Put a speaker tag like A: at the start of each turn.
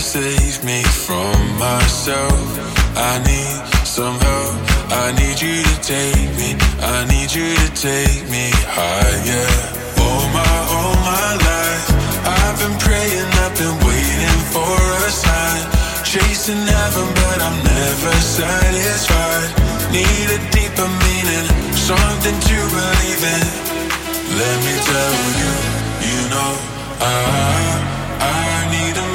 A: save me from myself. I need some help. I need you to take me. I need you to take me higher. All my life I've been praying, I've been waiting for a sign. Chasing heaven but I'm never satisfied. Need a deeper meaning, something to believe in. Let me tell you, you know I need a